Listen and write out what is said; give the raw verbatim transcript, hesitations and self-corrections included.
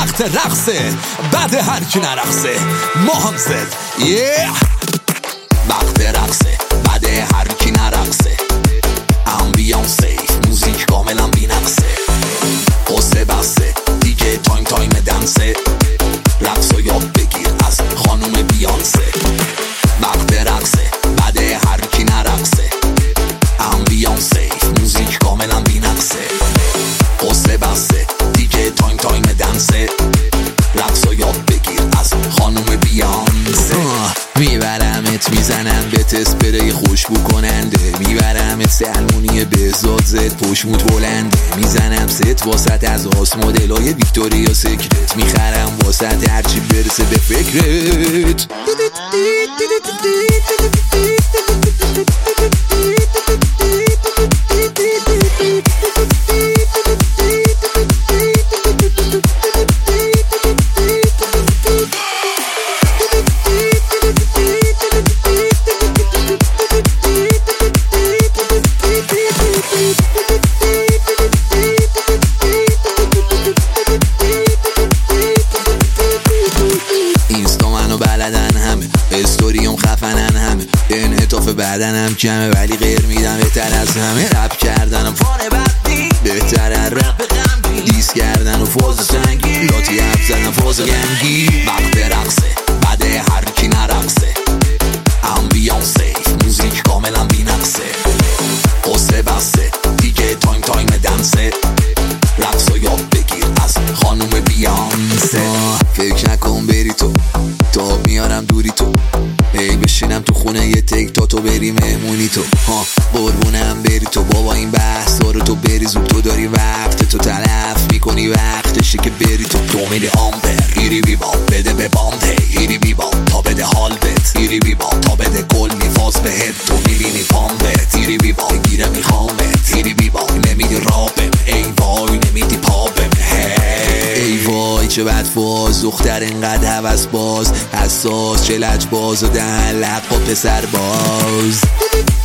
وقت رقصه بعد هر کی نرقصه ماهم زد yeah. وقت رقصه بعد هر کی نرقصه امبیانسه موزیک کاملا بی‌نقصه قصه بسته دیگه تایم تایم دنسه رقص و یاد بگیر از خانوم بیانسه وقت رقصه بعد هر کی نرقصه امبیانسه موزیک کاملا بی‌نقصه قصه بسته دیگه تایم تایم دنسه رقص و یاد بگیر از خانوم بیانسه میبرمت میزنم به تسپری خوشبو کننده میبرمت سلمونی بهزاد زد پشموت بلنده میزنم ست واسط از آس مدلای ویکتوریا سکرت میخرم واسط هرچی برسه به فکرت استوریوم خفنن همه انعطاف بدنم کمه ولی غیر میدم بهتر از همه رپ کردنم فانه بدی بهتر از رپ غمگی دیس کردن و فاز سنگی لاتی حرف زدن فاز گنگی وقت رقصه بعد هر کی نرقصه امبیانسه موزیک کاملا بی‌نقصه قصه بسته دیگه تایم تایم دنسه رقص و یاد بگیر از خانوم بیانسه فکر نکن بری تو تا میارم دوری تو ای بشینم تو خونه یه تک تا تو بری مهمونی تو ها قربونم بری تو بابا این بحث رو تو بری زود تو داری وقت تو تلف میکنی وقتشه که بری تو تو میری آمپر ایری بی با بده به بانده ایری بی با تا بده حال بت ایری بی با تا بده کل میفاز بهت تو میبینی پام بت ایری بی با گیره میخوامت ایری بی با نمیدی رابم ای وای نمیدی پابم ای وای چه بد فاز دختر انقدر هوس باز حساس چه لج باز و دهن لب پسر باز